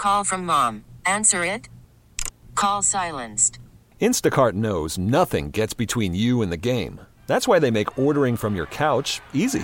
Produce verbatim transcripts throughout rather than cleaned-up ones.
Call from mom. Answer it. Call silenced. Instacart knows nothing gets between you and the game. That's why they make ordering from your couch easy.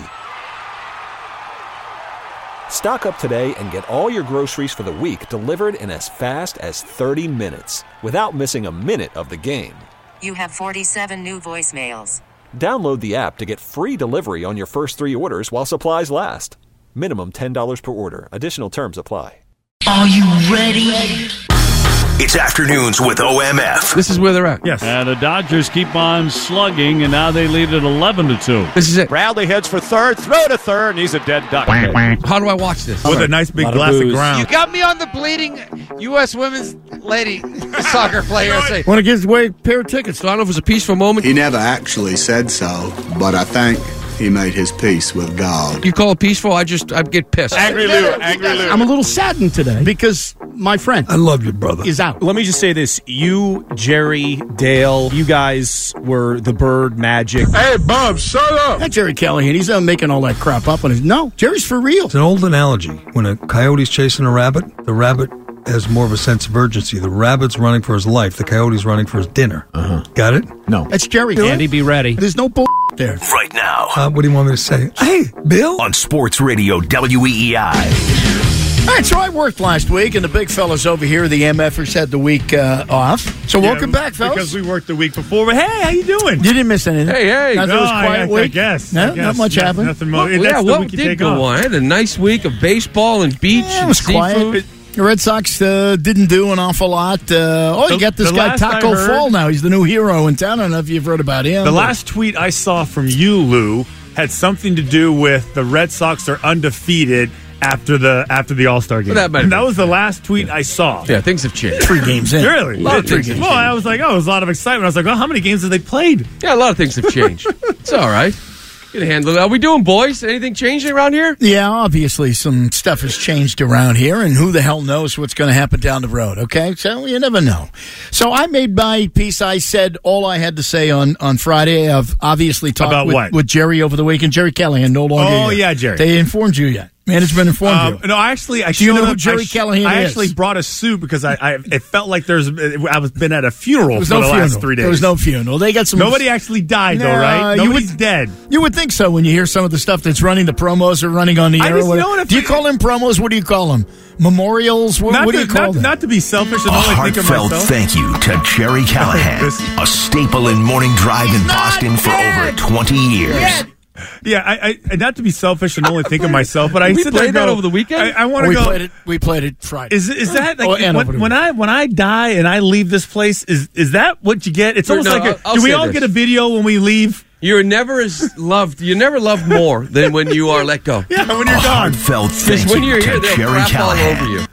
Stock up today and get all your groceries for the week delivered in as fast as thirty minutes without missing a minute of the game. You have forty-seven new voicemails. Download the app to get free delivery on your first three orders while supplies last. Minimum ten dollars per order. Additional terms apply. Are you ready? It's Afternoons with O M F. This is where they're at. Yes. And the Dodgers keep on slugging, and now they lead at eleven to two. This is it. Bradley heads for third, throw to third, and he's a dead duck. How do I watch this? With a nice big a glass of, of ground. You got me on the bleeding U S women's lady soccer player. I want to give away a pair of tickets. So I don't know if it was a peaceful moment. He never actually said so, but I think he made his peace with God. You call it peaceful? I just, I'd get pissed. Angry Lou, Angry Lou. I'm a little saddened today because my friend, I love you, brother, is out. Let me just say this. You, Jerry, Dale, you guys were the Bird Magic. Hey, Bob, shut up. Not Jerry Callahan. He's not making all that crap up on his. No, Jerry's for real. It's an old analogy. When a coyote's chasing a rabbit, the rabbit has more of a sense of urgency. The rabbit's running for his life. The coyote's running for his dinner. Uh-huh. Got it? No. That's Jerry. Andy, be ready. There's no bull there. Right now. Uh, what do you want me to say? Hey, Bill? On Sports Radio W E E I. All right, so I worked last week, and the big fellas over here, the M Fers, had the week uh, off. So yeah, welcome back, fellas. Because we worked the week before. But hey, how you doing? You didn't miss anything. Hey, hey. Nothing no, was quiet I, week? I guess. No, I guess. not much no, happened. Nothing more. Well, That's yeah, the what week you did take go off. on? I had a nice week of baseball and beach Yeah, it and was seafood. quiet. The Red Sox uh, didn't do an awful lot. Uh, oh, you The- got this the guy, last I Taco heard- Fall, now. He's the new hero in town. I don't know if you've heard about him. The but- last tweet I saw from you, Lou, had something to do with the Red Sox are undefeated after the after the All-Star game. Well, that might and that be. was the last tweet I saw. Yeah, things have changed. Three games in. Really? A lot of things have Well, changed. I was like, oh, there's a lot of excitement. I was like, well, how many games have they played? Yeah, a lot of things have changed. It's all right. You can handle it. Are we doing, boys? Anything changing around here? Yeah, obviously some stuff has changed around here, and who the hell knows what's going to happen down the road, okay? So you never know. So I made my piece. I said all I had to say on, on Friday. I've obviously talked About with, what? with Jerry over the weekend. Jerry Callahan no longer Oh, here. yeah, Jerry. They informed you yet? Management informed Um, you? no, actually, I Do you showed know who up- Jerry I sh- Callahan I is? actually brought a suit because I, I it felt like there's I was been at a funeral There was for no the funeral. last three days. There was no funeral. They got some. Nobody actually died, No, though, right? you Nobody's would- dead. You would think so when you hear some of the stuff that's running, the promos are running on the I air. or just whatever. know if do you we- call them promos? What do you call them? Memorials? What, Not, what to, do you call not, them? not to be selfish and A only think of heartfelt myself. thank you to Jerry Callahan, a staple in morning drive in Boston for over twenty years. Yeah, I, I not to be selfish and only think of myself, but I We sit there played and that go, over the weekend? I, I want to we go. played it. We played it Friday. Is is that like Oh, and over when, the when weekend. I when I die and I leave this place? Is is that what you get? It's No, almost no, like a, I'll- I'll do we say all this. get a video when we leave? You're never as loved. You're never loved more than when you are let go. Yeah, when A you're gone. heartfelt thank Because when you you're here, to they'll Jerry crap all Callahan. over you.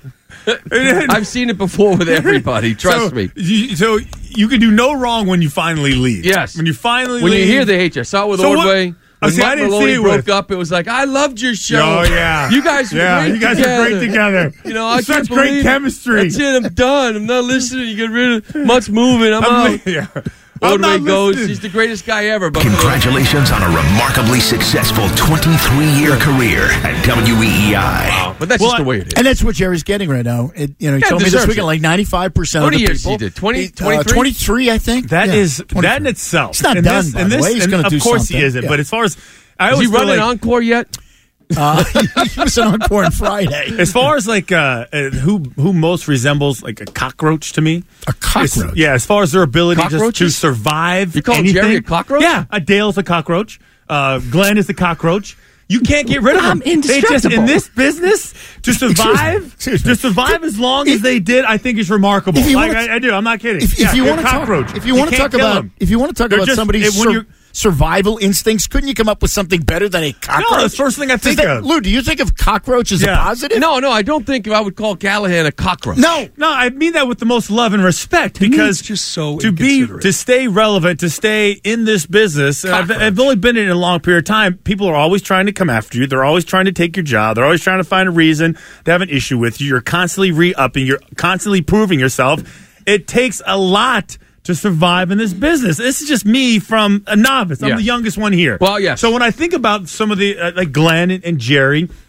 I've seen it before with everybody. Trust so, me. You, so you can do no wrong when you finally leave. Yes. When you finally When leave. you hear they hate you. I saw it with So what- Ordway. Oh, When see, I Mike didn't see Maloney it broke with- up, it was like, I loved your show. Oh, yeah. You guys were yeah, great you guys together. are great together. You know, I Such can't great believe- chemistry. That's it. I'm done. I'm not listening. You get rid of much moving. I'm, I'm, out. yeah. I'm Ordway not goes. listening. He's the greatest guy ever. But Congratulations on a remarkably successful twenty-three-year career at W E E I. But that's Well, just the way it is. And that's what Jerry's getting right now. It, you know, he Yeah, told me this deserves weekend it. like ninety-five percent How of the many years people. he did? twenty, Uh, twenty-three? twenty-three, I think. That Yeah, is twenty-three. that in itself. It's not and done, This, by and the this, way. He's and gonna of do course something. he isn't. Yeah. But as far as I Is he always feel running like, Encore yet? Uh, he was an encore on Friday. as far as like uh, uh, who who most resembles like a cockroach to me. A cockroach? Is- yeah, as far as their ability just to Cockroaches? survive. You call anything. Jerry a cockroach? Yeah, a Dale's a cockroach. Uh, Glenn is a cockroach. You can't get rid of them. I'm They just indestructible. in this business to survive, Excuse me. to survive as long as they did, I think is remarkable. If you Like wanna- I, I do, I'm not kidding. If, yeah, if you they're want to cockroach, talk, if you want to can't talk kill about, them. if you want to talk They're about just- somebody's it- when sur- you're- survival instincts, couldn't you come up with something better than a cockroach? No, that's the first thing I Does think that- of. Lou, do you think of cockroach as Yeah. a positive? No, no, I don't think I would call Callahan a cockroach. No. No, I mean that with the most love and respect me, because it's just so to be inconsiderate. to stay relevant, to stay in this business. and I've, I've only been in it a long period of time. People are always trying to come after you. They're always trying to take your job. They're always trying to find a reason to have an issue with you. You're constantly re-upping. You're constantly proving yourself. It takes a lot to survive in this business. This is just me from a novice. I'm Yeah. the youngest one here. Well, yes. So when I think about some of the uh, like Glenn and, and Jerry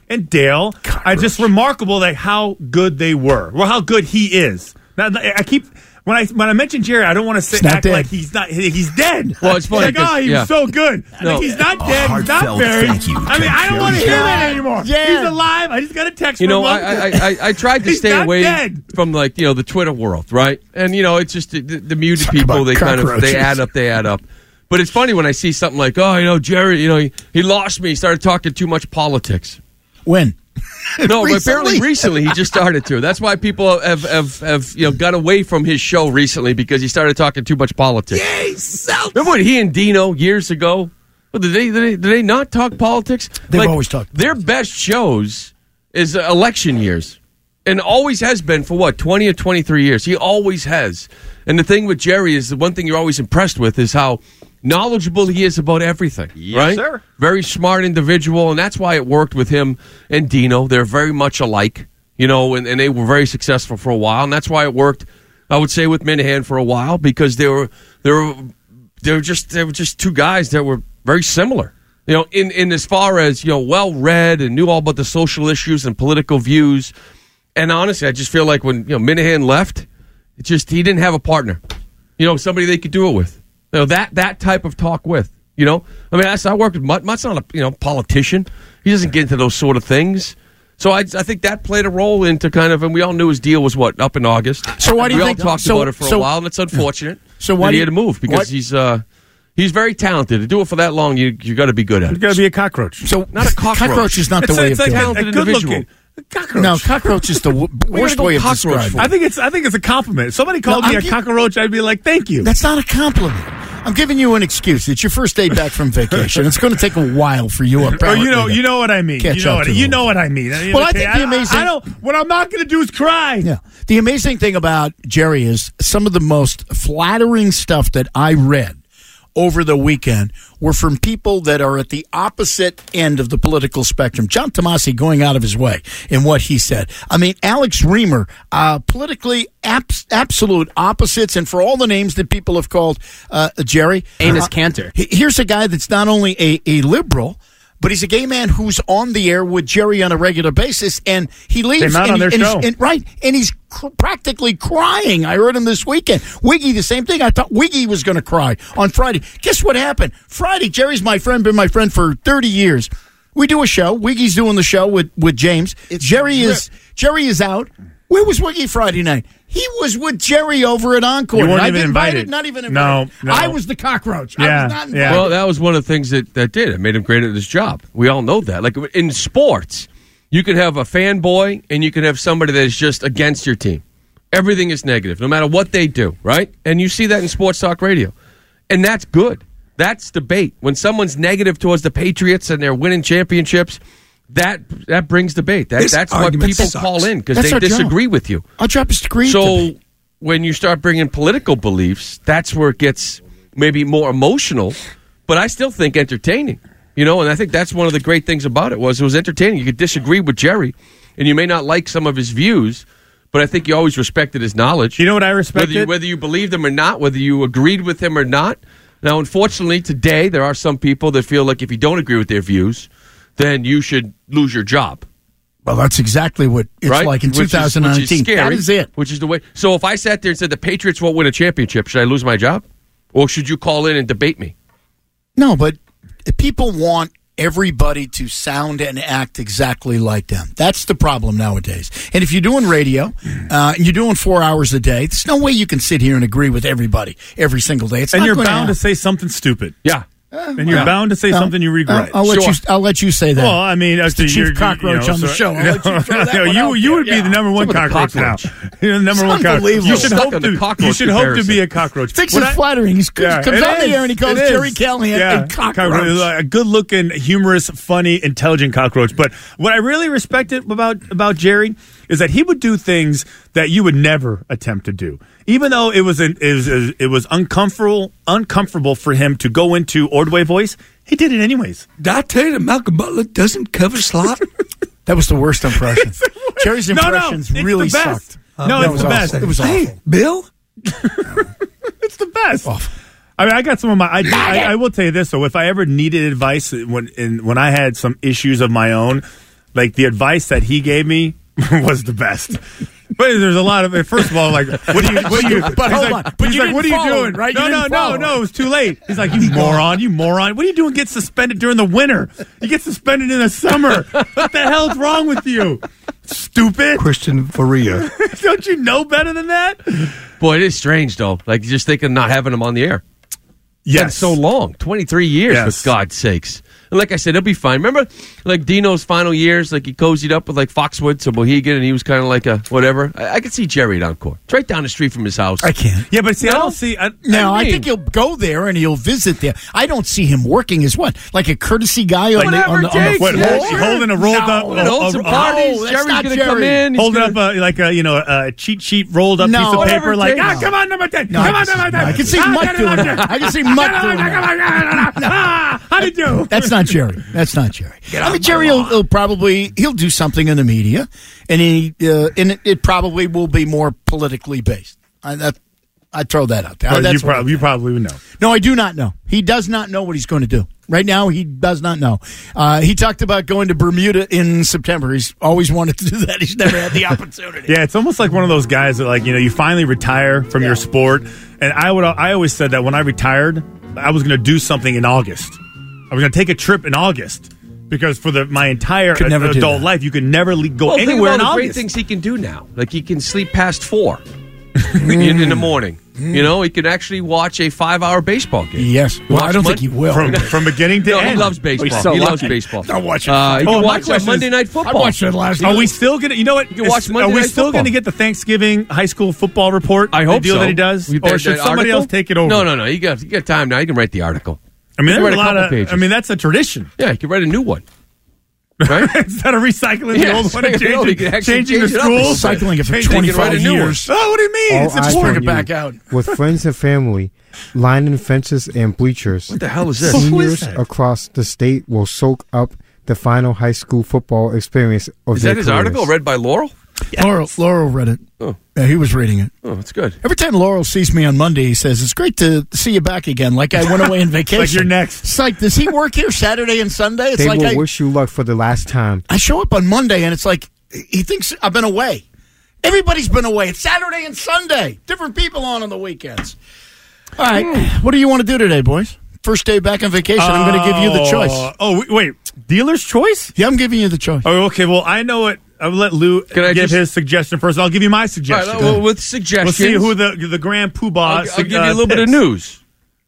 and Dale are just remarkable at how good they were, or how good he is. Now, I keep when I when I mention Jerry, I don't want to say act dead. like he's not he's dead. Well, it's funny. Like, oh, he yeah. was so good. No. Like, he's not dead. He's not Heartfelt buried. thank you I mean, to I don't want to Jerry hear that Jones. anymore. Yeah. He's alive. I just got a text. You from know, him. I, I I I tried to He's stay not away dead. from like you know the Twitter world, right? And you know, it's just the, the muted Talk people. about They kind of cockroaches. they add up. They add up. But it's funny when I see something like, oh, you know, Jerry, you know, he, he lost me. He started talking too much politics. When? No, but Recently? apparently recently he just started to. That's why people have, have, have you know got away from his show recently because he started talking too much politics. Yay, South. Remember when he and Dino years ago? Well, did they did they, did they not talk politics? They've always talked Their best shows is uh, election years, and always has been for what twenty or twenty three years. He always has. And the thing with Jerry is the one thing you're always impressed with is how knowledgeable he is about everything. Yes, right? sir. Very smart individual, and that's why it worked with him and Dino. They're very much alike, you know, and, and they were very successful for a while, and that's why it worked. I would say with Minahan for a while because they were they were they were just they were just two guys that were very similar. You know, in, in as far as, you know, well read and knew all about the social issues and political views. And honestly, I just feel like when, you know, Minahan left, it just he didn't have a partner. You know, somebody they could do it with. You know, that that type of talk with. You know? I mean, I, I worked with Mutt. Mutt's not a you know politician. He doesn't get into those sort of things. So I, I think that played a role into kind of, and we all knew his deal was what up in August. So why do you we think? all talked so, about it for so, a while, and it's unfortunate. So why that do he you, had to move because what, he's uh, he's very talented. To do it for that long, you you got to be good at it. You got to be a cockroach. So Not a cockroach. Cockroach is not It's, the way it's of like doing a, it. talented a good individual. looking cockroach. No, cockroach is the w- worst go way of cockroach describing for? it. I think it's I think it's a compliment. If somebody called No, me I'm a gi- cockroach, I'd be like, thank you. That's not a compliment. I'm giving you an excuse. It's your first day back from vacation. It's going to take a while for you. Or Apparently, you know, to you know what I mean. catch You know up what to you them. know what I mean. Well, I think the amazing- I, I don't. What I'm not going to do is cry. Yeah. The amazing thing about Jerry is some of the most flattering stuff that I read over the weekend were from people that are at the opposite end of the political spectrum. John Tomasi going out of his way in what he said. I mean, Alex Reamer, uh, politically abs- absolute opposites, and for all the names that people have called uh, Jerry. Amos uh, Cantor. he- Here's a guy that's not only a, a liberal, but he's a gay man who's on the air with Jerry on a regular basis, and he leaves. Came out and on he- their and he's- show. and- right, and he's cr- practically crying. I heard him this weekend. Wiggy, the same thing. I thought Wiggy was going to cry on Friday. Guess what happened? Friday, Jerry's my friend, been my friend for thirty years. We do a show. Wiggy's doing the show with, with James. Jerry is Jerry is out. Where was Wiggy Friday night? He was with Jerry over at Encore. You weren't I even didn't invite invited. it, Not even No, invited. no. I was the cockroach. I Yeah, was not invited. yeah. Well, that was one of the things that, that did. It made him great at his job. We all know that. Like in sports, you can have a fanboy and you can have somebody that is just against your team. Everything is negative, no matter what they do, right? And you see that in sports talk radio. And that's good. That's debate. When someone's negative towards the Patriots and they're winning championships, that that brings debate. That, This that's what argument people sucks. call in because That's they our job. disagree with you. I'll drop his degree. So when you start bringing political beliefs, that's where it gets maybe more emotional, but I still think entertaining. You know, and I think that's one of the great things about it was it was entertaining. You could disagree with Jerry, and you may not like some of his views, but I think you always respected his knowledge. You know what I respected? Whether you, whether you believed him or not, whether you agreed with him or not. Now, unfortunately, today there are some people that feel like if you don't agree with their views, then you should lose your job. Well, that's exactly what it's Right? like in Which is- twenty nineteen. which is scary, That is it. Which is the way. So if I sat there and said the Patriots won't win a championship, should I lose my job? Or should you call in and debate me? No, but people want everybody to sound and act exactly like them. That's the problem nowadays. And if you're doing radio uh, and you're doing four hours a day, there's no way you can sit here and agree with everybody every single day. It's and not you're gonna bound happen. to say something stupid. Yeah. And you're Yeah. bound to say No. something you regret. I'll, I'll let Sure. you. I'll let you say that. Well, I mean, It's the you're- chief you're- cockroach you know, on the so- show. I'll let you throw that No, one you out you there. would be Yeah. the number one Some of the cockroach, now. cockroach. You're the number It's one cockroach. unbelievable. You should Stuck hope on the to. You cockroach should hope to comparison. be a cockroach. Thinks What it's I- flattering. He Yeah, comes it on the is. air and he calls It is. Jerry Callahan Yeah. a cockroach. A good-looking, humorous, funny, intelligent cockroach. But what I really respected about about Jerry is that he would do things that you would never attempt to do, even though it was an, it was it was uncomfortable uncomfortable for him to go into Ordway voice. He did it anyways. Did I tell you that Malcolm Butler doesn't cover slot? That was the worst impression. Jerry's No, no, impressions it's really the best. sucked. No, That it's was the awful. best. It was Hey, awful. Bill? It's the best. Awful. I mean, I got some of my. I, I, I will tell you this though: if I ever needed advice when in, when I had some issues of my own, like the advice that he gave me was the best. But there's a lot of. First of all, like, what do you? What do you? But hold like, on. But he's you like, what are didn't you follow doing? him, right? No, You no, didn't no, follow no. him. It was too late. He's like, you moron, you moron. What are you doing? Get suspended during the winter. You get suspended in the summer. What the hell's wrong with you? Stupid. Christian Faria. Don't you know better than that? Boy, it is strange though. Like just thinking not having him on the air. Yes. Been so long, twenty-three years, Yes. for God's sakes. And like I said, he'll be fine. Remember, like Dino's final years, like he cozied up with like Foxwoods or Mohegan, and he was kind of like a whatever. I, I could see Jerry at Encore. It's right down the street from his house. I can't. Yeah, but see, I No? don't see. I, No, I I mean- think he'll go there and he'll visit there. I don't see him working as what? Like a courtesy guy on, the, Whatever on, the, it on the takes, what, floor? yeah, hold, sure. holding a rolled No. up, We're gonna hold some a- a- parties. Oh, that's Jerry's not going to come Jerry. in. He's holding gonna- up a, like a you know a cheat sheet rolled up No. piece of Whatever paper, it like takes. ah, come on, number ten, No, come I on, can number see- ten. I can see Ah, Mutt get it doing on that. there. I can see Mutt Come on, doing come on, that. come on, come on. Ah, how did you do? That's not Jerry. That's not Jerry. I mean, Jerry will, will probably he'll do something in the media, and he uh, and it, it probably will be more politically based. I, that I throw that out there. Well, That's you, what- probably, you probably would know. No, I do not know. He does not know what he's going to do. Right now, he does not know. Uh, he talked about going to Bermuda in September. He's always wanted to do that. He's never had the opportunity. Yeah, it's almost like one of those guys that, like, you know, you finally retire from your sport. And I would, I always said that when I retired, I was going to do something in August. I was going to take a trip in August because for the my entire Could never do adult that. life, you could never le- go Well, think anywhere of in all the great August. things he can do now. Like he can sleep past four in, in the morning. You know, he can actually watch a five-hour baseball game. Yes. Well, I Watch don't Mon- think he will. From, from beginning to No, end. he loves baseball. He's so he loves lucky. baseball. Don't watch it. Uh, you Oh, can my watch uh, question Monday is- Night Football. I watched it last Are night. we still gonna? You know what? You can watch Is- Monday Are we Night still Football. gonna get the Thanksgiving high school football report? I the hope deal so. that he does, You- or that- should that somebody article? else take it over? No, no, no. You got you got time now. You can write the article. I mean, You can there's a write a lot couple of. pages. I mean, that's a tradition. Yeah, you can write a new one. Right? Instead of recycling Yeah, the old one and so, you know, changing, you can actually changing change the it up. schools, Cycling it for Changing- They can write a twenty-five new one. years. Oh, what do you mean? All It's eyes important. Bring on it you. back out. With friends and family, lining fences and bleachers. What the hell is this? Who is Seniors that? across the state will soak up the final high school football experience of Is their that his careers. article read by Laurel? Laurel, Laurel read it. Oh. Yeah, he was reading it. Oh, that's good. Every time Laurel sees me on Monday, he says, "It's great to see you back again. Like I went away on vacation." Like you're next. It's like, does he work here Saturday and Sunday? It's They like will I, wish you luck for the last time. I show up on Monday, and it's like he thinks I've been away. Everybody's been away. It's Saturday and Sunday. Different people on on the weekends. All right. What do you want to do today, boys? First day back on vacation. I'm going to give you the choice. Oh, Oh, wait, wait. Dealer's choice? Yeah, I'm giving you the choice. Oh, okay. Well, I know it. I'll let Lou Can I give just- his suggestion first. I'll give you my All right, suggestion. well, with We'll suggestions. see who the the grand poobah. I'll, I'll give you a little bit of news.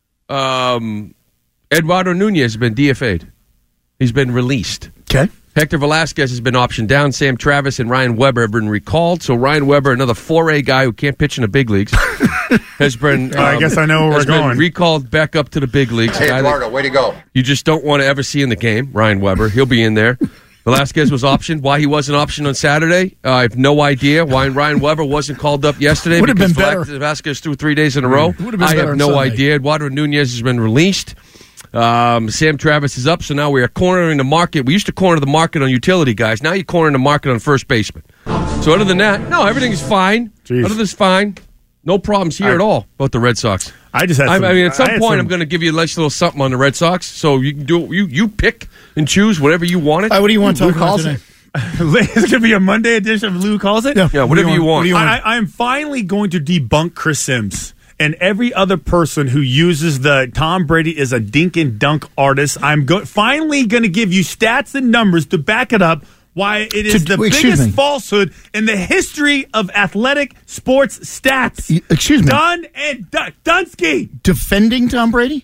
Um, Eduardo Nunez has been D F A'd. He's been released. Okay. Hector Velasquez has been optioned down. Sam Travis and Ryan Weber have been recalled. So Ryan Weber, another four A guy who can't pitch in the big leagues, has been. I guess I know where has we're been going. Recalled back up to the big leagues. Hey, A guy that Eduardo, way to go. You just don't want to ever see in the game. Ryan Weber, he'll be in there. Velasquez was optioned. Why he wasn't optioned on Saturday, uh, I have no idea. Why Ryan Weber wasn't called up yesterday Would've because been better. Velasquez threw three days in a row. Would've been I better have on no Sunday. idea. Eduardo Nunez has been released. Um, Sam Travis is up, so now we are cornering the market. We used to corner the market on utility guys. Now you're cornering the market on first baseman. So other than that, no, everything is fine. Jeez. Other than it's fine. No problems here I- at all about the Red Sox. I just had. I, Some, I mean, at some I had point, some- I'm going to give you a nice little something on the Red Sox, so you can do you you pick and choose whatever you want it. All right, what do you want to Lou talk about calls today? It's going to be a Monday edition of Lou Calls It? Yeah. Yeah, whatever you want. What do you want? I, I'm finally going to debunk Chris Sims and every other person who uses the Tom Brady is a dink and dunk artist. I'm go- finally going to give you stats and numbers to back it up why it is To- the excuse biggest me. falsehood in the history of athletic sports stats. Y- excuse me. Done and done. Dunsky. Defending Tom Brady?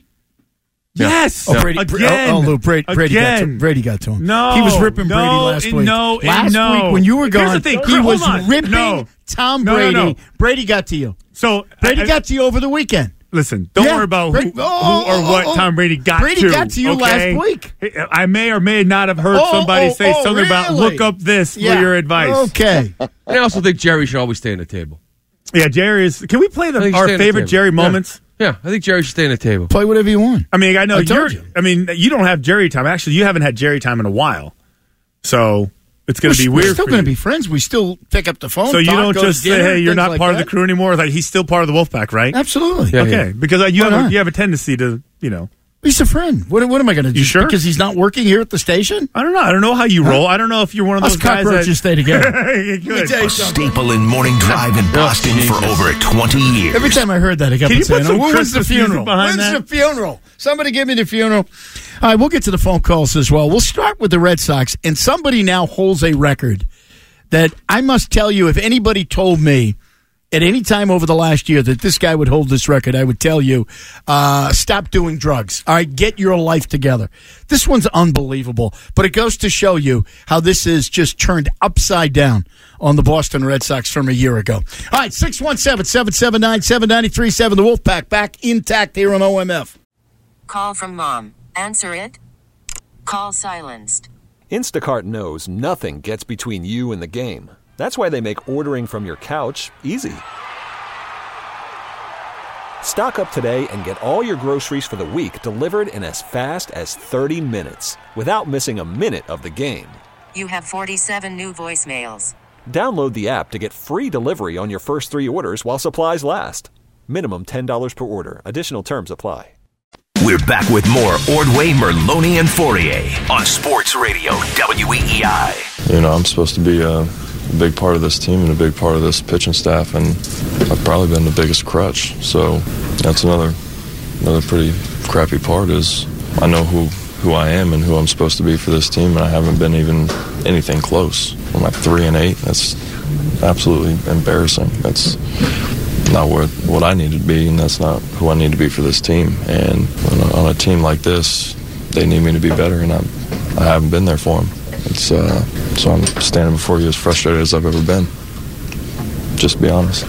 Yes. Oh, Brady, Again. oh, oh, Lou, Brady, Brady, got to, Again. Brady got to him. No, he was ripping no, Brady last and week. no, and last no. week when you were Here's gone, the thing, he hold was on. ripping No. Tom No, no, Brady. no. Brady got to you. So Brady I- I- got to you over the weekend. Listen, don't Yeah. worry about who, Brady- who oh, or oh, what oh, oh. Tom Brady got Brady to. got to you okay? last week. I may or may not have heard Oh, somebody oh, say oh, something about really? look up this Yeah. for your advice. Okay. I also think Jerry should always stay on the table. Yeah, Jerry is. Can we play I the, think our stay on the favorite table. Jerry Yeah. moments? Yeah, I think Jerry should stay on the table. Play whatever you want. I mean, I know I you're. told you. I mean, you don't have Jerry time. Actually, you haven't had Jerry time in a while, so it's going to be we're weird. still for going to you. be friends. We still pick up the phone. So you talk, don't go to just say, dinner, "Hey, you're things not like part of that. the crew anymore." Like he's still part of the Wolfpack, right? Absolutely. Yeah, Okay, yeah. because uh, you Why have a, not? you have a tendency to, you know. He's a friend. What, what am I going to do? You sure? Because he's not working here at the station? I don't know. I don't know how you roll. I don't know if you're one of those Us guys cockroaches that stay together. Good. A staple in morning drive in Boston for over twenty years. Every time I heard that, I kept Can you saying, put some "When's the Christmas music funeral? behind When's that?" the funeral? Somebody give me the funeral." All right, we'll get to the phone calls as well. We'll start with the Red Sox, and somebody now holds a record that I must tell you, if anybody told me at any time over the last year that this guy would hold this record, I would tell you, uh, stop doing drugs. All right, get your life together. This one's unbelievable, but it goes to show you how this is just turned upside down on the Boston Red Sox from a year ago. All right, six one seven, seven seven nine, seven nine three seven, the Wolfpack back intact here on O M F. Call from mom. Answer it. Call silenced. Instacart knows nothing gets between you and the game. That's why they make ordering from your couch easy. Stock up today and get all your groceries for the week delivered in as fast as thirty minutes without missing a minute of the game. You have forty-seven new voicemails. Download the app to get free delivery on your first three orders while supplies last. Minimum ten dollars per order. Additional terms apply. We're back with more Ordway, Merloni, and Fourier on Sports Radio W E E I. You know, I'm supposed to be a big part of this team and a big part of this pitching staff, and I've probably been the biggest crutch. So that's another another pretty crappy part is I know who, who I am and who I'm supposed to be for this team, and I haven't been even anything close. I'm like three and eight. That's absolutely embarrassing. That's not what, what I need to be, and that's not who I need to be for this team. And on a, on a team like this, they need me to be better, and I'm, I haven't been there for them. It's, uh, so I'm standing before you as frustrated as I've ever been. Just to be honest.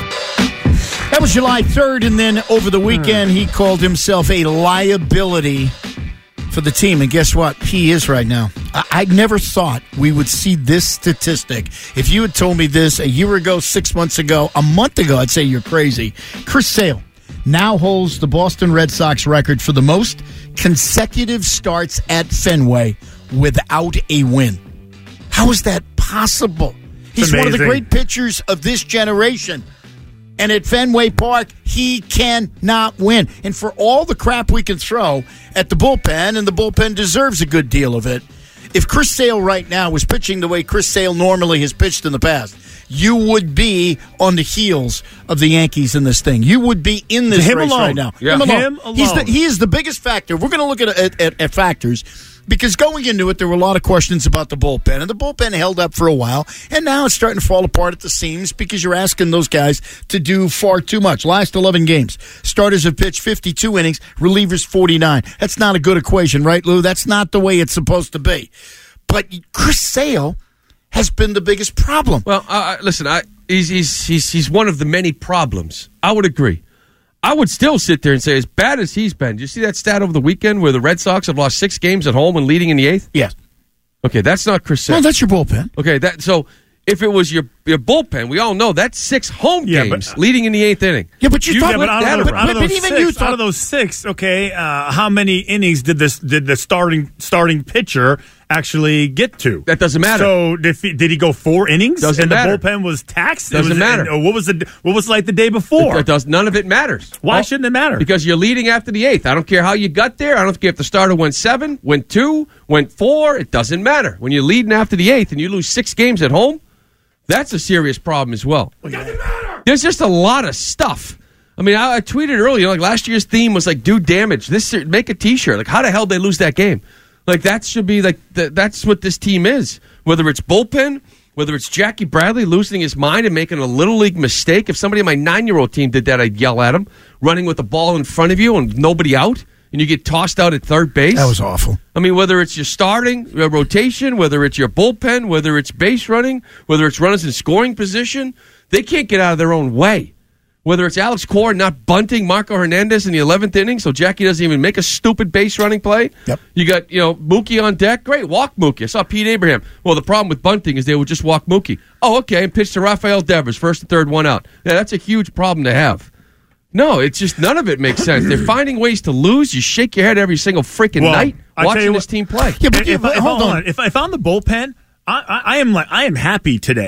That was July third, and then over the weekend, he called himself a liability for the team. And guess what? He is right now. I, I never thought we would see this statistic. If you had told me this a year ago, six months ago, a month ago, I'd say you're crazy. Chris Sale now holds the Boston Red Sox record for the most consecutive starts at Fenway without a win. How is that possible? He's one of the great pitchers of this generation. And at Fenway Park, he cannot win. And for all the crap we can throw at the bullpen, and the bullpen deserves a good deal of it, if Chris Sale right now was pitching the way Chris Sale normally has pitched in the past, you would be on the heels of the Yankees in this thing. You would be in this him race alone. right now. Yeah. Him alone. Him alone. He's the, he is the biggest factor. We're going to look at, at, at, at factors. Because going into it, there were a lot of questions about the bullpen, and the bullpen held up for a while, and now it's starting to fall apart at the seams because you're asking those guys to do far too much. Last eleven games, starters have pitched fifty-two innings, relievers forty-nine. That's not a good equation, right, Lou? That's not the way it's supposed to be. But Chris Sale has been the biggest problem. Well, uh, listen, I, he's, he's, he's, he's one of the many problems. I would agree. I would still sit there and say, as bad as he's been, did you see that stat over the weekend where the Red Sox have lost six games at home and leading in the eighth? Yes. Okay, that's not Chris Sale. No, that's your bullpen. Okay, that so if it was your your bullpen, we all know that's six home Yeah, games but- leading in the eighth inning. Yeah, but you Yeah, thought but out that of, those, around. out of But- those but even six, you thought- out of those six, okay, uh, how many innings did this did the starting starting pitcher actually get to? That doesn't matter. So did he, did he go four innings? Doesn't and matter. the bullpen was taxed. It Doesn't was, matter. and, uh, what was the what was it like the day before? It, it does none of it matters. Why Well, shouldn't it matter? Because you're leading after the eighth. I don't care how you got there. I don't care if the starter went seven, went two, went four. It doesn't matter. When you're leading after the eighth and you lose six games at home, that's a serious problem as well. It doesn't matter. There's just a lot of stuff. I mean, I, I tweeted earlier, like last year's theme was like do damage. This make a T-shirt. Like how the hell did they lose that game? Like that should be like th- that's what this team is. Whether it's bullpen, whether it's Jackie Bradley losing his mind and making a little league mistake. If somebody on my nine-year-old team did that, I'd yell at him. Running with the ball in front of you and nobody out, and you get tossed out at third base. That was awful. I mean, whether it's your starting your rotation, whether it's your bullpen, whether it's base running, whether it's runners in scoring position, they can't get out of their own way. Whether it's Alex Cora not bunting Marco Hernandez in the eleventh inning so Jackie doesn't even make a stupid base running play. Yep. You got, you know, Mookie on deck. Great, walk Mookie. I saw Pete Abraham. Well, the problem with bunting is they would just walk Mookie. Oh, okay, and pitch to Rafael Devers, first and third, one out. Yeah, that's a huge problem to have. No, it's just none of it makes sense. They're finding ways to lose. You shake your head every single freaking Well, night I tell watching you this what- team play. Yeah, but if, you- if, if, hold hold on. on. If, if I'm the bullpen, I, I, I am like I am happy today.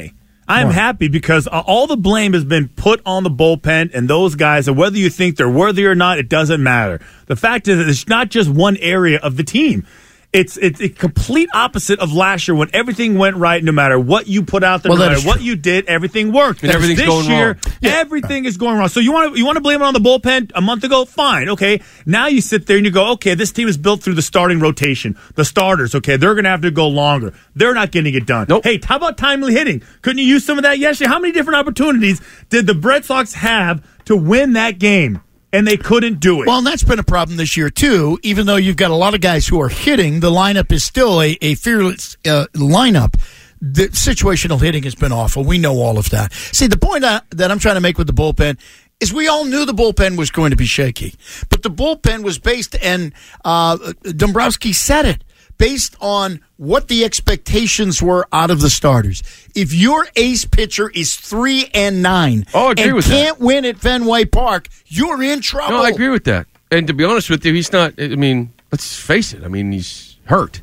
I'm Right. happy because uh, all the blame has been put on the bullpen and those guys, and whether you think they're worthy or not, it doesn't matter. The fact is that it's not just one area of the team. It's it's a complete opposite of last year when everything went right. No matter what you put out there, Well, no that matter is what true. you did, everything worked. And everything's this going year, wrong. everything is going wrong. So you want to you want to blame it on the bullpen a month ago? Fine, okay. Now you sit there and you go, okay, this team is built through the starting rotation, the starters. Okay, they're going to have to go longer. They're not getting it done. Nope. Hey, how about timely hitting? Couldn't you use some of that yesterday? How many different opportunities did the Red Sox have to win that game? And they couldn't do it. Well, and that's been a problem this year, too. Even though you've got a lot of guys who are hitting, the lineup is still a, a fearless uh, lineup. The situational hitting has been awful. We know all of that. See, the point I, that I'm trying to make with the bullpen is we all knew the bullpen was going to be shaky. But the bullpen was based, and uh, Dombrowski said it, based on what the expectations were out of the starters. If your ace pitcher is three and nine Oh, I agree and with that. can't win at Fenway Park, you're in trouble. No, I agree with that. And to be honest with you, he's not. I mean, let's face it. I mean, he's hurt.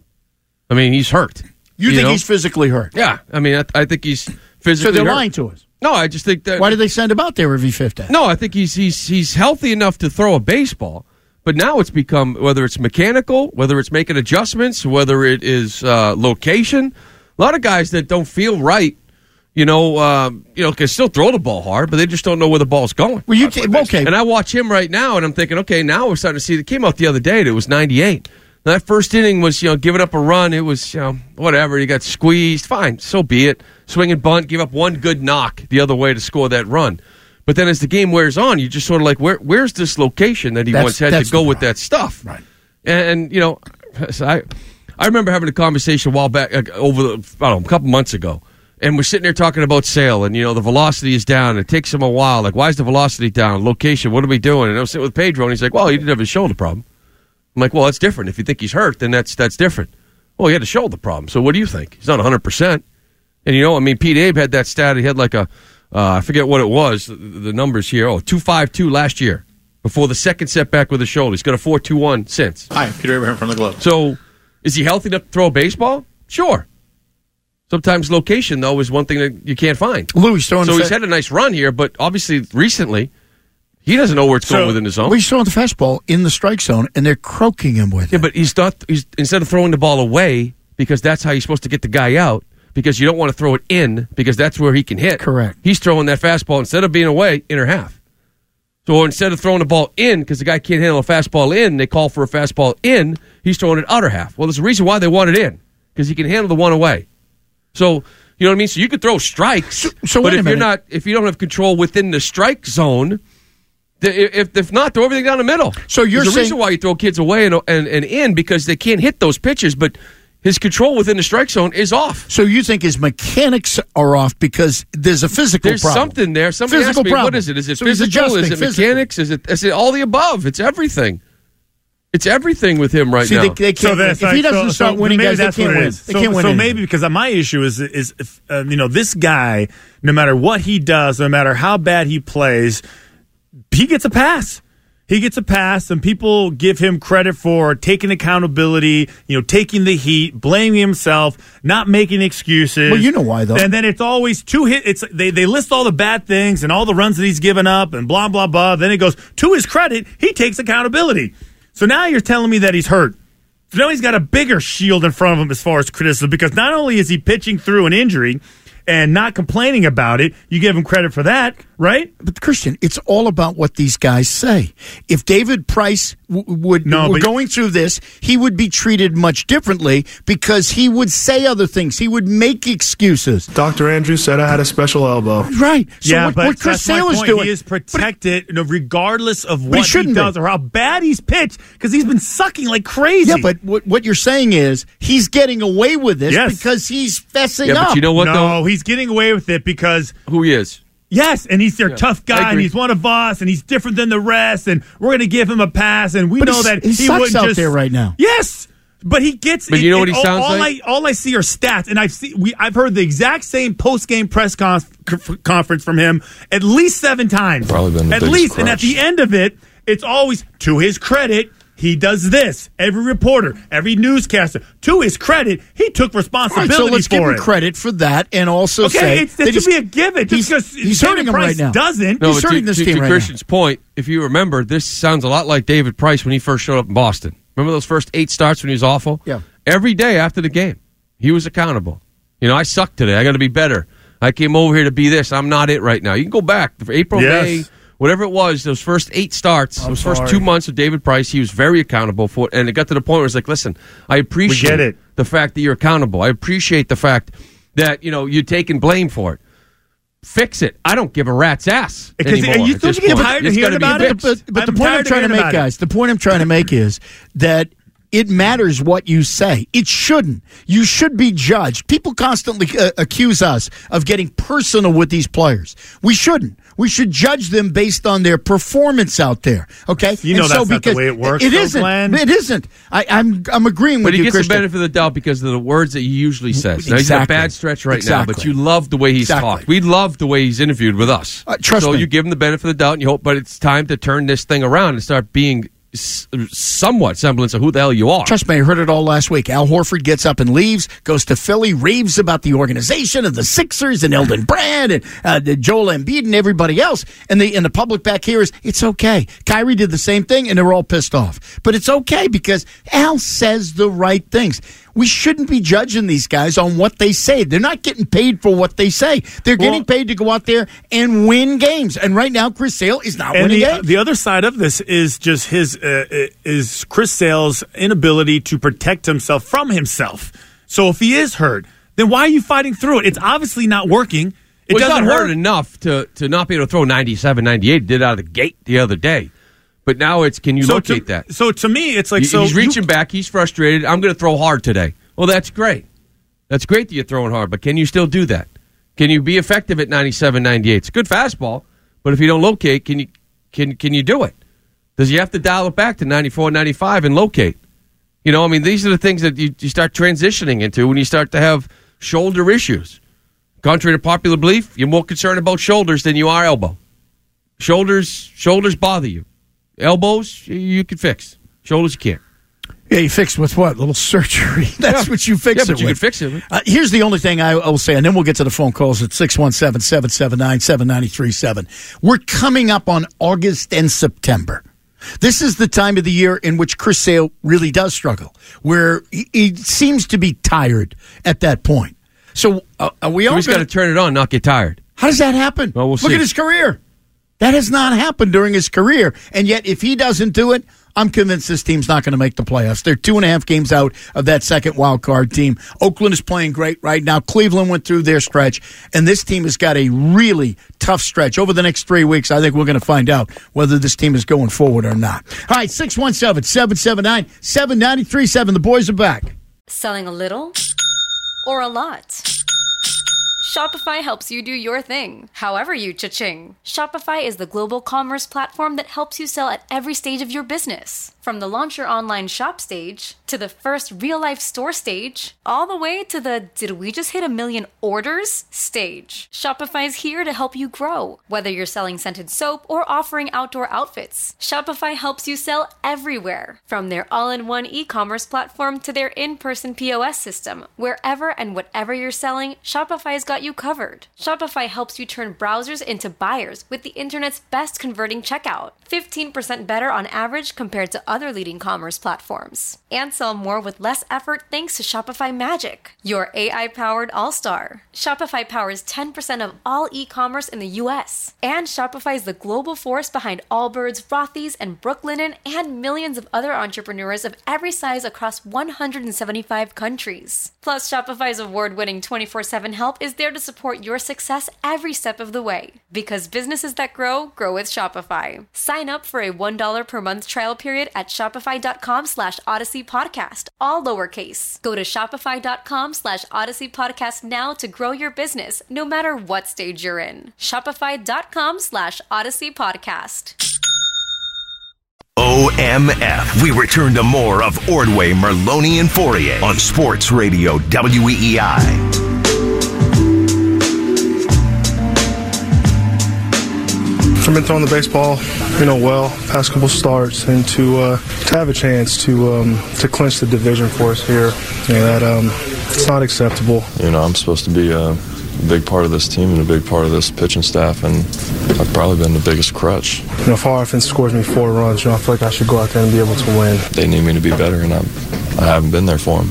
I mean, he's hurt. You, think know? he's physically hurt? Yeah. I mean, I, I think he's So physically they're hurt. lying to us. No, I just think that. Why did they send him out there every fifth day? No, I think he's he's he's healthy enough to throw a baseball. But now it's become, whether it's mechanical, whether it's making adjustments, whether it is uh, location. A lot of guys that don't feel right, you know, um, you know, can still throw the ball hard, but they just don't know where the ball's going. Well, you can, okay. And I watch him right now, and I'm thinking, okay, now we're starting to see. It came out the other day. And it was ninety-eight. That first inning was, you know, giving up a run. It was, you know, whatever. You got squeezed. Fine, so be it. Swing and bunt. Give up one good knock the other way to score that run. But then as the game wears on, you just sort of like, where, where's this location that he That's- once had that's to go the with problem. that stuff? Right. And, you know, so I I remember having a conversation a while back, uh, over the, I don't know, a couple months ago, and we're sitting there talking about Sale, and, you know, the velocity is down. It takes him a while. Like, why is the velocity down? Location, what are we doing? And I was sitting with Pedro, and he's like, well, he didn't have a shoulder problem. I'm like, well, that's different. If you think he's hurt, then that's that's different. Well, he had a shoulder problem. So what do you think? He's not one hundred percent. And, you know, I mean, Pete Abe had that stat. He had like a, Uh, I forget what it was, the, the numbers here. Oh, two five two last year before the second setback with the shoulder. He's got a four two one since. Hi, Peter Abraham from the Globe. So, is he healthy enough to throw a baseball? Sure. Sometimes location, though, is one thing that you can't find. Louis throwing so the he's fa- had a nice run here, but obviously recently, he doesn't know where it's going within the zone. Well, he's throwing the fastball in the strike zone, and they're croaking him with Yeah, it. but he's not. He's instead of throwing the ball away, because that's how you're supposed to get the guy out, because you don't want to throw it in, because that's where he can hit. Correct. He's throwing that fastball, instead of being away, inner half. So instead of throwing the ball in, because the guy can't handle a fastball in, they call for a fastball in, he's throwing it outer half. Well, there's a reason why they want it in, because he can handle the one away. So, you know what I mean? So you could throw strikes, So- so but wait a if you're minute. not, if you don't have control within the strike zone, the- if, if not, throw everything down the middle. So you're There's a saying- reason why you throw kids away and, and, and in, because they can't hit those pitches, but his control within the strike zone is off. So you think his mechanics are off because there's a physical There's problem. something there. Somebody Physical asked me, problem. what is it? Is it So he's physical? Is adjusting it physically. mechanics? Is it, is it all the above? It's everything. It's everything with him right See, now. they, they can't. that's if he like- doesn't so- start so winning, maybe guys, that's they what can't it win. is. They so, can't win. so anything. maybe because my issue is is if, uh, you know, this guy, no matter what he does, no matter how bad he plays, he gets a pass. He gets a pass, and people give him credit for taking accountability, you know, taking the heat, blaming himself, not making excuses. Well, you know why, though. And then it's always two hit. It's they they list all the bad things and all the runs that he's given up and blah blah blah. Then it goes to his credit, he takes accountability. So now you're telling me that he's hurt. So now he's got a bigger shield in front of him as far as criticism, because not only is he pitching through an injury and not complaining about it, you give him credit for that, right? But Christian, it's all about what these guys say. If David Price w- would No, were but- going through this, he would be treated much differently because he would say other things. He would make excuses. Doctor Andrews said I had a special elbow. Right. So yeah, what, but what Chris that's my Sale is point. doing? He is protected, you know, regardless of he what he, shouldn't be. does or how bad he's pitched, because he's been sucking like crazy. Yeah, but what, what you're saying is he's getting away with this Yes. because he's fessing yeah, up. but you know what, no, though? he's getting away with it because Who he is. yes, and he's their Yeah, tough I guy, and agree. he's one of us, and he's different than the rest, and we're going to give him a pass, and we But know he's- that he he, sucks wouldn't out just there right now. Yes, but he gets. But you know what he all, sounds all like? I, all I see are stats, and I've seen we I've heard the exact same post game press conf- conference from him at least seven times. Probably been the at biggest least, and at crutch. the end of it, it's always to his credit. he does this. Every reporter, every newscaster, to his credit, he took responsibility right, so let's for give him it. credit for that, and also okay, say it's, that should be a given. Just because he's hurting him right now. Doesn't no, he's but hurting to, this to, team to right Christian's now. point, if you remember, this sounds a lot like David Price when he first showed up in Boston. Remember those first eight starts when he was awful? Yeah. Every day after the game, he was accountable. You know, I sucked today. I got to be better. I came over here to be this. I'm not it right now. You can go back for April, Yes. May, whatever it was. Those first eight starts, I'm those sorry. first two months of David Price, he was very accountable for it. And it got to the point where it's like, listen, I appreciate We get it. the fact that you're accountable. I appreciate the fact that you know you're taking blame for it. Fix it. I don't give a rat's ass Because anymore. are you at still this getting point. tired of It's hearing gotta be about it? fixed. But, but the I'm point I'm tired of trying to hearing make, about it. guys, the point I'm trying to make is that it matters what you say. It shouldn't. You should be judged. People constantly uh, accuse us of getting personal with these players. We shouldn't. We should judge them based on their performance out there. Okay, You know And that's so not the because way it works, It though, isn't. Glenn. It isn't. I, I'm I'm agreeing But with he you, gets the Christian. benefit of the doubt because of the words that he usually says. Now, he's in a Exactly. bad stretch right now, but Exactly. you love the way he's Exactly. talked. We love the way he's interviewed with us. Uh, trust so me. you give him the benefit of the doubt, and you hope. But it's time to turn this thing around and start being s- somewhat semblance of who the hell you are. Trust me, I heard it all last week. Al Horford gets up and leaves, goes to Philly, raves about the organization and the Sixers and Eldon Brand and uh, Joel Embiid and everybody else. And the and the public back here is, it's okay. Kyrie did the same thing, and they're all pissed off. But it's okay because Al says the right things. We shouldn't be judging these guys on what they say. They're not getting paid for what they say. They're Well- getting paid to go out there and win games. And right now, Chris Sale is not And winning the, games. the other side of this is just his uh, is Chris Sale's inability to protect himself from himself. So if he is hurt, then why are you fighting through it? It's obviously not working. It Well, he's doesn't not hurt. hurt enough to, to not be able to throw ninety-seven, ninety-eight. He did out of the gate the other day. But now it's, can you So locate to, that? So to me, it's like He- so he's you- reaching back. He's frustrated. I'm going to throw hard today. Well, that's great. That's great that you're throwing hard, but can you still do that? Can you be effective at ninety-seven, ninety-eight? It's a good fastball, but if you don't locate, can you can can you do it? Does he have to dial it back to ninety-four, ninety-five and locate? You know, I mean, these are the things that you, you start transitioning into when you start to have shoulder issues. Contrary to popular belief, you're more concerned about shoulders than you are elbow. Shoulders shoulders bother you. Elbows, you, you can fix. Shoulders, you can't. Yeah, you fix with what? A little surgery. That's Yeah. what you fix Yeah, it but you with. can fix it with- Uh, here's the only thing I, I will say, and then we'll get to the phone calls at six one seven, seven seven nine, seven nine three seven. We're coming up on August and September. This is the time of the year in which Chris Sale really does struggle, where he, he seems to be tired at that point. So uh, are we So all he's got gonna, to turn it on, not get tired. How does that happen? Well, we'll Look see. at his career. That has not happened during his career. And yet, if he doesn't do it, I'm convinced this team's not going to make the playoffs. They're two and a half games out of that second wild card team. Oakland is playing great right now. Cleveland went through their stretch, and this team has got a really tough stretch. Over the next three weeks, I think we're going to find out whether this team is going forward or not. All right, six one seven, seven seven nine, seven nine three seven. The boys are back. Selling a little or a lot? Shopify helps you do your thing, however you cha-ching. Shopify is the global commerce platform that helps you sell at every stage of your business. From the launch your online shop stage, to the first real-life store stage, all the way to the did we just hit a million orders stage. Shopify's here to help you grow. Whether you're selling scented soap or offering outdoor outfits, Shopify helps you sell everywhere. From their all-in-one e-commerce platform to their in-person P O S system, wherever and whatever you're selling, Shopify's got you covered. Shopify helps you turn browsers into buyers with the internet's best converting checkout. fifteen percent better on average compared to other leading commerce platforms. And sell more with less effort thanks to Shopify Magic, your A I-powered all-star. Shopify powers ten percent of all e-commerce in the U S. And Shopify is the global force behind Allbirds, Rothy's, and Brooklinen, and millions of other entrepreneurs of every size across one hundred seventy-five countries. Plus, Shopify's award-winning twenty-four seven help is there to support your success every step of the way. Because businesses that grow, grow with Shopify. Sign up for a one dollar per month trial period at shopify.com slash Odyssey Podcast, all lowercase. Go to shopify.com slash Odyssey Podcast now to grow your business, no matter what stage you're in. Shopify.com slash Odyssey Podcast. O M F. We return to more of Ordway, Merloni, and Fourier on Sports Radio W E E I. I've been throwing the baseball, you know, well, past couple starts, and to uh, to have a chance to um, to clinch the division for us here, you know, that um, it's not acceptable. You know, I'm supposed to be a big part of this team and a big part of this pitching staff, and I've probably been the biggest crutch. You know, if our offense scores me four runs, you know, I feel like I should go out there and be able to win. They need me to be better, and I'm, I haven't been there for them.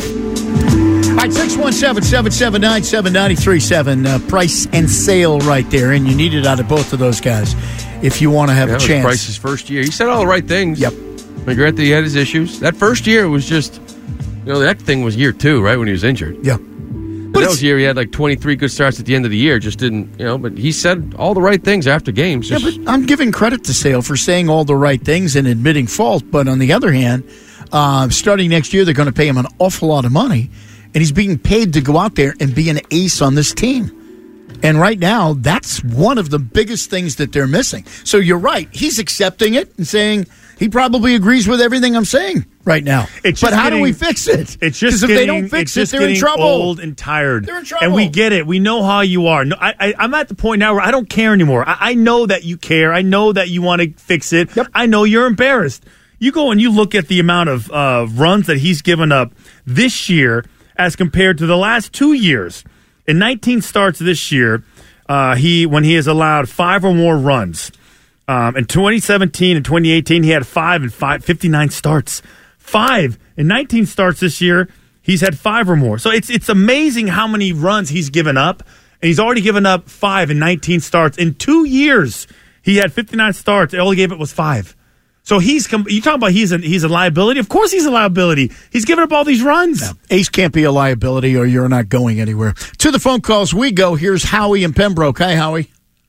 All right, six one seven, seven seven nine, seven nine three seven. Uh, Price and Sale right there, and you need it out of both of those guys if you want to have yeah, a chance. That was Price's first year. He said all the right things. Yep. I regret that he had his issues. That first year was just, you know, that thing was year two, right, when he was injured. Yeah. But that was the year he had like twenty-three good starts at the end of the year. Just didn't, you know, but he said all the right things after games. Yeah, but I'm giving credit to Sale for saying all the right things and admitting fault. But on the other hand, uh, starting next year, they're going to pay him an awful lot of money. And he's being paid to go out there and be an ace on this team. And right now, that's one of the biggest things that they're missing. So you're right. He's accepting it and saying he probably agrees with everything I'm saying right now. It's but just how getting, do we fix it? It's just if getting, they don't fix it's it, they're in trouble. Old and tired. They're in trouble. And we get it. We know how you are. No, I, I, I'm at the point now where I don't care anymore. I, I know that you care. I know that you want to fix it. Yep. I know you're embarrassed. You go and you look at the amount of uh, runs that he's given up this year as compared to the last two years. In nineteen starts this year, uh, he when he has allowed five or more runs. Um, in twenty seventeen and twenty eighteen, he had five and five, fifty-nine starts. Five. In nineteen starts this year, he's had five or more. So it's it's amazing how many runs he's given up. And he's already given up five in nineteen starts. In two years, he had fifty-nine starts. All he gave it was five. So he's you talking about he's a, he's a liability? Of course he's a liability. He's giving up all these runs. No, Ace can't be a liability or you're not going anywhere. To the phone calls we go. Here's Howie in Pembroke. Hi, Howie.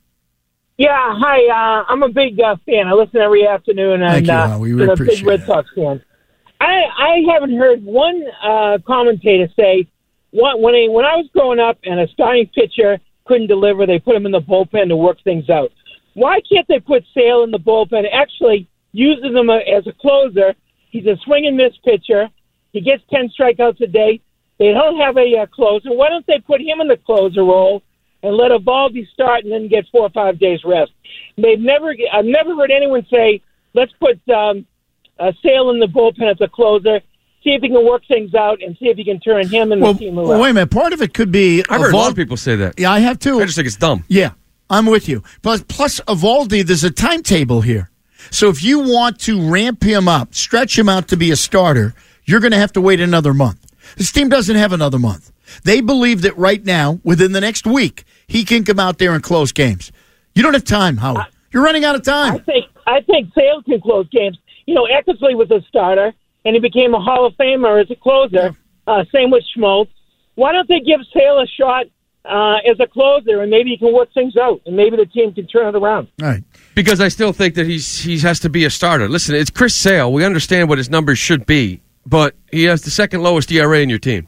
Yeah, hi. Uh, I'm a big uh, fan. I listen every afternoon, and Thank you, uh, Howie. We I'm a appreciate big Red it. Sox fan. I I haven't heard one uh, commentator say what, when I, when I was growing up and a starting pitcher couldn't deliver, they put him in the bullpen to work things out. Why can't they put Sale in the bullpen? Actually, uses him as a closer. He's a swing and miss pitcher. He gets ten strikeouts a day. They don't have a uh, closer. Why don't they put him in the closer role and let Eovaldi start and then get four or five days rest? They've never. I've never heard anyone say, "Let's put um, uh, Sale in the bullpen as a closer. See if he can work things out and see if he can turn him and well, the team around." Well, wait a minute. Part of it could be. I've heard a lot of Evald- people say that. Yeah, I have too. I just think it's dumb. Yeah, I'm with you. Plus, plus Eovaldi, there's a timetable here. So if you want to ramp him up, stretch him out to be a starter, you're going to have to wait another month. This team doesn't have another month. They believe that right now, within the next week, he can come out there and close games. You don't have time, Howard. You're running out of time. I think I think Sale can close games. You know, Eckersley was a starter, and he became a Hall of Famer as a closer. Uh, same with Schmaltz. Why don't they give Sale a shot uh, as a closer, and maybe he can work things out, and maybe the team can turn it around. All right. Because I still think that he's he has to be a starter. Listen, it's Chris Sale. We understand what his numbers should be, but he has the second lowest E R A in your team.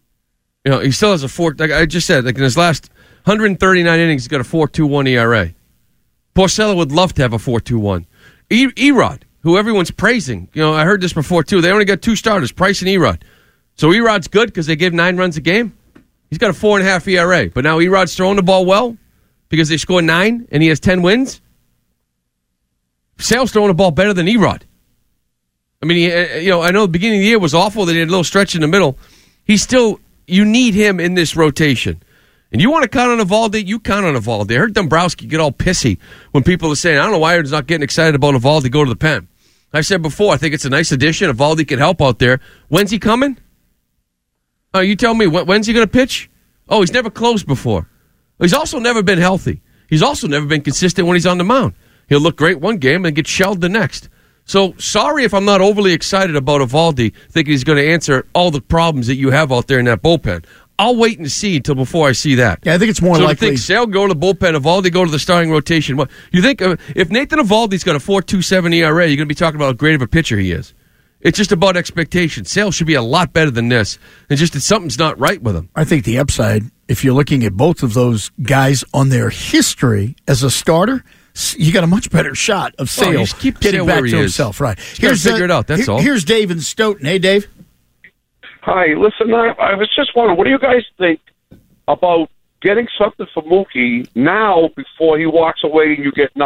You know, he still has a four. Like I just said, like in his last one hundred thirty-nine innings, he's got a four two one E R A. Porcello would love to have a four two one. E- Erod, who everyone's praising. You know, I heard this before too. They only got two starters, Price and Erod. So Erod's good because they give nine runs a game. He's got a four and a half E R A, but now Erod's throwing the ball well because they score nine and he has ten wins. Sale's throwing the ball better than Erod. I mean, he, you know, I know the beginning of the year was awful. They did a little stretch in the middle. He's still, you need him in this rotation. And you want to count on Eovaldi, you count on Eovaldi. I heard Dombrowski get all pissy when people are saying, I don't know why he's not getting excited about Eovaldi go to the pen. I said before, I think it's a nice addition. Eovaldi can help out there. When's he coming? Oh, you tell me, when's he going to pitch? Oh, he's never closed before. He's also never been healthy. He's also never been consistent when he's on the mound. He'll look great one game and get shelled the next. So, sorry if I'm not overly excited about Eovaldi, thinking he's going to answer all the problems that you have out there in that bullpen. I'll wait and see until before I see that. Yeah, I think it's more so likely. So, you think Sale go to the bullpen, Eovaldi go to the starting rotation. What you think? Uh, if Nathan Eovaldi's got a four two seven E R A, you're going to be talking about how great of a pitcher he is. It's just about expectation. Sale should be a lot better than this. It's just that something's not right with him. I think the upside, if you're looking at both of those guys on their history as a starter, you got a much better shot of Sale oh, just keep getting Sale back where to he himself. is. Right. He's got to figure uh, it out. That's here, all. Here's Dave in Stoughton. Hey, Dave. Hi. Listen, I, I was just wondering, what do you guys think about getting something for Mookie now before he walks away and you get nothing?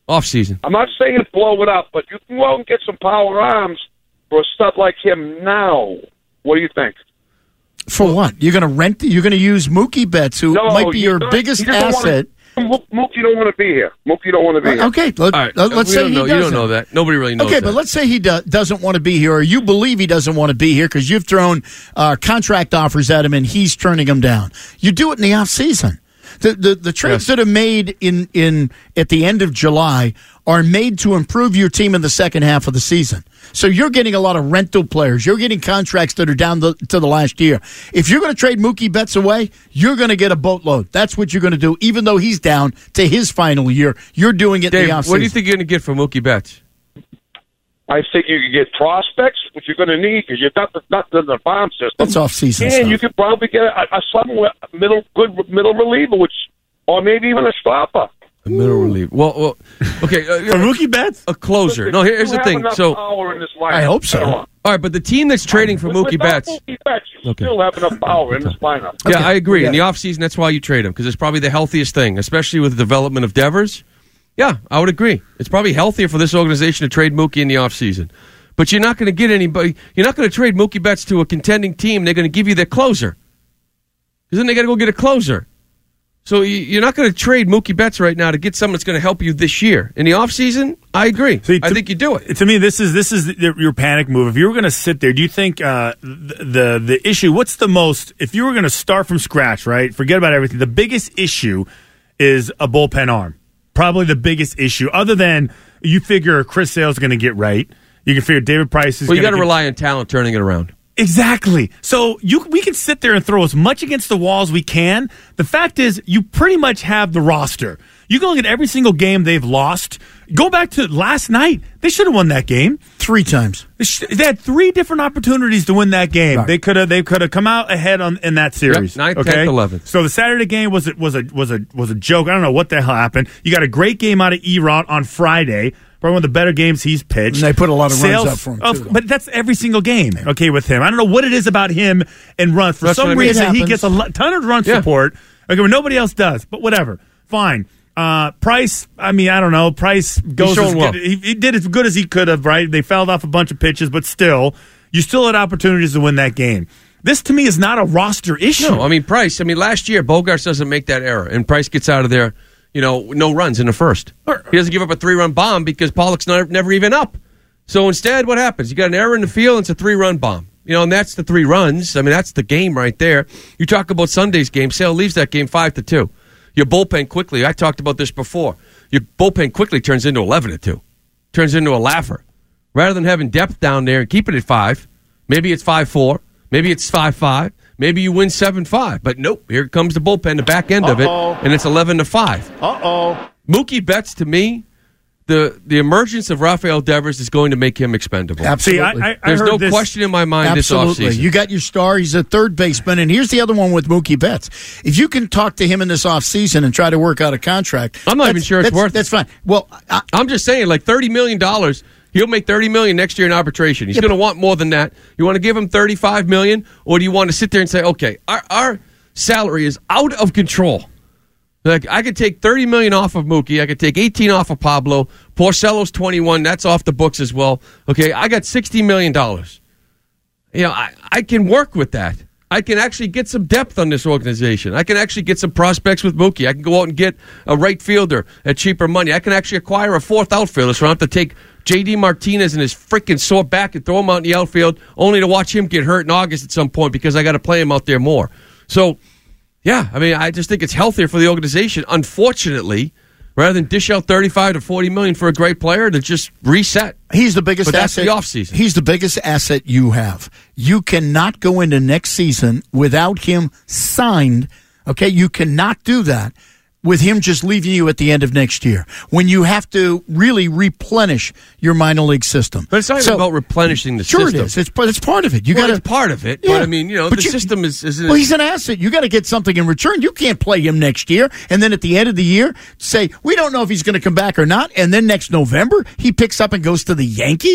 Off season. I'm not saying blow it up, but you can go out and get some power arms for a stud like him now. What do you think? For what? You're going to rent? You're going to use Mookie Betts, who No, might be you your don't- biggest you don't wanna- asset. Mookie don't want to be here. Mookie don't want to be here. Okay, let, All right, let, us we say don't he know. doesn't. You don't know that. Nobody really knows Okay, that. but let's say he do, doesn't want to be here, or you believe he doesn't want to be here because you've thrown uh, contract offers at him and he's turning them down. You do it in the off season. The the, the trades Yes. that are made in, in at the end of July are made to improve your team in the second half of the season. So you're getting a lot of rental players. You're getting contracts that are down the, to the last year. If you're going to trade Mookie Betts away, you're going to get a boatload. That's what you're going to do, even though he's down to his final year. You're doing it Dave, in the offseason. what do you think you're going to get for Mookie Betts? I think you can get prospects, which you're going to need because you've got the, not the, the farm system. That's off-season And stuff. you could probably get a, a some middle good middle reliever, which or maybe even a stopper. A middle reliever. Well, well okay. Uh, For Mookie Betts? A closer. No, here- here's You the have thing. enough So, power in this lineup. I hope so. all right, but the team that's trading for Mookie Without Betts. Mookie Betts, you Okay. still have enough power in this lineup. Yeah, I agree. Yeah. In the offseason, that's why you trade him because it's probably the healthiest thing, especially with the development of Devers. Yeah, I would agree. It's probably healthier for this organization to trade Mookie in the offseason. But you're not going to get anybody. You're not going to trade Mookie Betts to a contending team. They're going to give you their closer. Because then they got to go get a closer. So you- you're not going to trade Mookie Betts right now to get someone that's going to help you this year. In the offseason, I agree. See, I to- think you do it. To me, this is this is the, your panic move. If you were going to sit there, do you think uh, the, the the issue? What's the most? If you were going to start from scratch, right? Forget about everything. The biggest issue is a bullpen arm. Probably the biggest issue, other than you figure Chris Sale's going to get right. You can figure David Price is. Well, you got gonna to get- rely on talent turning it around. Exactly. So you we can sit there and throw as much against the wall as we can. The fact is, you pretty much have the roster. You can look at every single game they've lost. Go back to last night. They should have won that game Three times. They, sh- they had three different opportunities to win that game. Right. They could have they could have come out ahead on in that series. Yep, ninth, okay? tenth, eleventh. So the Saturday game was a, was a was a was a joke. I don't know what the hell happened. You got a great game out of Erod on Friday. Probably one of the better games he's pitched. And they put a lot of runs Sales- up for him, of- too, though. But that's every single game, okay, with him. I don't know what it is about him and runs. For That's some what I mean. reason, It he happens. gets a lo- ton of run Yeah. support, okay, when nobody else does. But whatever. Fine. Uh, Price, I mean, I don't know. Price goes showing as well. good, he, he did as good as he could have, right? They fouled off a bunch of pitches, but still, you still had opportunities to win that game. This, to me, is not a roster issue. No, I mean Price. I mean last year Bogarts doesn't make that error, and Price gets out of there. You know, no runs in the first. He doesn't give up a three-run bomb because Pollock's not, never even up. So instead, what happens? You got an error in the field, and it's a three-run bomb. You know, and that's the three runs. I mean, that's the game right there. You talk about Sunday's game. Sale leaves that game five to two. Your bullpen quickly. I talked about this before. Your bullpen quickly turns into eleven to two. Turns into a laugher. Rather than having depth down there and keep it at five, maybe it's five four. Maybe it's five five. Maybe you win seven five. But nope, here comes the bullpen, the back end of it, Uh-oh. and it's eleven to five. Uh-oh. Mookie Betts, to me, the the emergence of Rafael Devers is going to make him expendable. Absolutely. See, I, I, I There's heard no this- question in my mind Absolutely. this offseason. You got your star. He's a third baseman. And here's the other one with Mookie Betts. If you can talk to him in this offseason and try to work out a contract, I'm not even that's- sure it's that's- worth it. That's fine. Well, I, I'm just saying, like thirty million dollars, he'll make thirty million dollars next year in arbitration. He's Yeah, going to but- want more than that. You want to give him thirty-five million dollars, or do you want to sit there and say, okay, our, our salary is out of control. Like I could take thirty million dollars off of Mookie, I could take eighteen off of Pablo, Porcello's twenty-one, that's off the books as well. Okay, I got sixty million dollars. You know, I, I can work with that. I can actually get some depth on this organization. I can actually get some prospects with Mookie. I can go out and get a right fielder at cheaper money. I can actually acquire a fourth outfielder so I don't have to take J D Martinez and his freaking sore back and throw him out in the outfield only to watch him get hurt in August at some point because I got to play him out there more. So, yeah, I mean, I just think it's healthier for the organization, unfortunately, rather than dish out thirty-five to forty million for a great player to just reset. he's the biggest But that's asset. the offseason. He's the biggest asset you have. You cannot go into next season without him signed. Okay, you cannot do that with him just leaving you at the end of next year when you have to really replenish your minor league system. But it's not So- even about replenishing the Sure system. it is. It's, but it's part of it. You Well, got it's part of it, Yeah. but I mean, you know, But the you- system is. is Well, he's an asset. You got to get something in return. You can't play him next year, and then at the end of the year, say we don't know if he's going to come back or not. And then next November, he picks up and goes to the Yankees.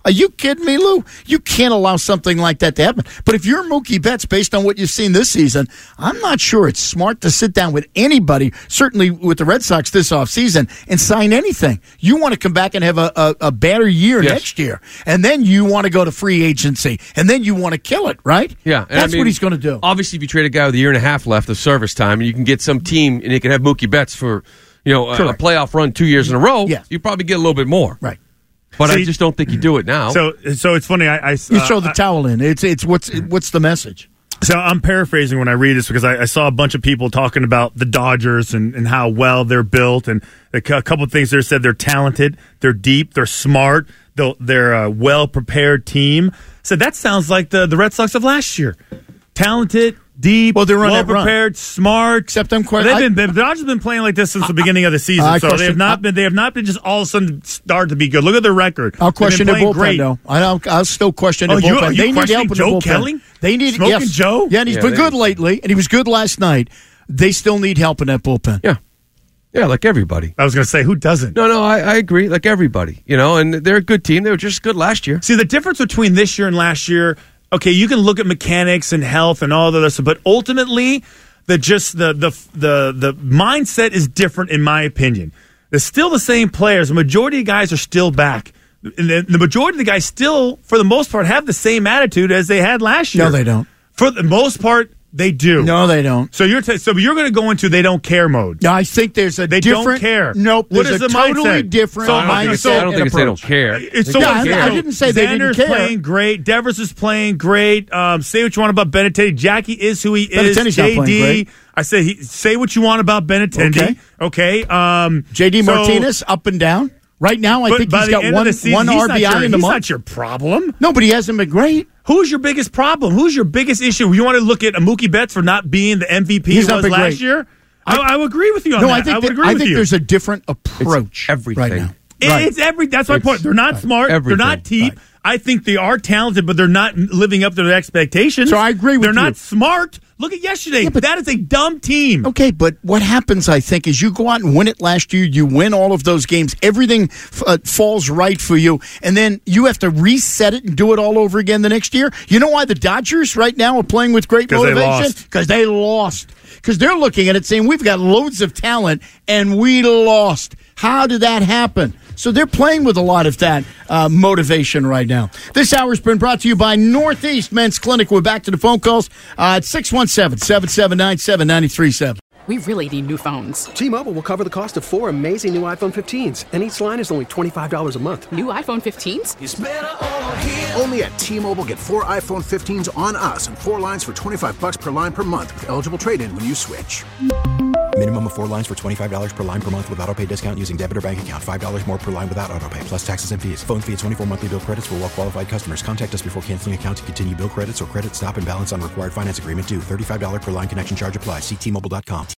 Are you kidding me, Lou? You can't allow something like that to happen. But if you're Mookie Betts, based on what you've seen this season, I'm not sure it's smart to sit down with anybody, certainly with the Red Sox this offseason, and sign anything. You want to come back and have a, a, a better year yes. next year. And then you want to go to free agency. And then you want to kill it, right? Yeah. That's I mean, what he's going to do. Obviously, if you trade a guy with a year and a half left of service time, and you can get some team, and you can have Mookie Betts for you know a, a playoff run two years in a row, yes. you probably get a little bit more. Right. But See, I just don't think you do it now. So, so it's funny. I, I you uh, throw the I, towel in. It's it's what's what's the message? So I'm paraphrasing when I read this because I, I saw a bunch of people talking about the Dodgers and, and how well they're built, and a, a couple of things there said they're talented, they're deep, they're smart, they're, they're a well prepared team. So that sounds like the the Red Sox of last year. Talented, deep, well, they're well prepared, smart. Except I'm quite. They've been, the Dodgers have been playing like this since the beginning of the season, I so question, they have not been. They have not been just all of a sudden start to be good. Look at their record. I'll question their bullpen great. though. I'll, I'll still question their oh, you, bullpen. Are you they need questioning help in Joe the bullpen. Kelly? They need Smoking yes. Joe. Yeah, and he's yeah, been good lately, and he was good last night. They still need help in that bullpen. Yeah. Yeah, like everybody. I was going to say, who doesn't? No, no, I, I agree. Like everybody, you know, and they're a good team. They were just good last year. See, the difference between this year and last year, okay, you can look at mechanics and health and all the other stuff, but ultimately, the just the the the the mindset is different, in my opinion. They're still the same players. The majority of guys are still back. And the, the majority of the guys still, for the most part, have the same attitude as they had last year. No, they don't. For the most part, they do. No, they don't. So you're t- so you're going to go into they don't care mode. No, I think there's a they different. don't care. Nope. What there's is a the totally mindset? different so, mindset. So, I don't think it's they don't care. It's They so don't I, care. I didn't say they Xander's didn't care. playing great. Devers is playing great. Um, say what you want about Benintendi. Jackie is who he is. Benintendi's not J playing D. great. I say he, say what you want about Benintendi. Okay. okay. Um, J D so, Martinez up and down. Right now, I but think by he's the got end one, of the season, one he's R B I not your, in the he's month. not your problem. No, but he hasn't been great. Who's your biggest problem? Who's your biggest issue? You want to look at a Mookie Betts for not being the M V P he He's was not been last great. year? I, I would agree with you on no, that. I think I would that, agree I with think you. there's a different approach It's everything. right now. It, Right. It's every. That's my It's point. They're not smart. everything. They're not deep. Right. I think they are talented, but they're not living up to their expectations. So I agree with They're you. not smart. Look at yesterday. Yeah, but- that is a dumb team. Okay, but what happens, I think, is you go out and win it last year. You win all of those games. Everything uh, falls right for you. And then you have to reset it and do it all over again the next year. You know why the Dodgers right now are playing with great 'Cause they motivation? lost. Because they lost. Because they're looking at it saying, we've got loads of talent, and we lost. How did that happen? So they're playing with a lot of that uh, motivation right now. This hour's been brought to you by Northeast Men's Clinic. We're back to the phone calls uh, at six one seven, seven seven nine, seven nine three seven. We really need new phones. T-Mobile will cover the cost of four amazing new iPhone fifteens, and each line is only twenty-five dollars a month. New iPhone fifteens? It's better over here. Only at T-Mobile, get four iPhone fifteens on us and four lines for twenty-five bucks per line per month with eligible trade-in when you switch. Minimum of four lines for twenty-five dollars per line per month with autopay discount using debit or bank account. five dollars more per line without autopay, plus taxes and fees. Phone fee at twenty-four monthly bill credits for well-qualified customers. Contact us before canceling account to continue bill credits or credit stop and balance on required finance agreement due. thirty-five dollars per line connection charge applies. See T Mobile dot com.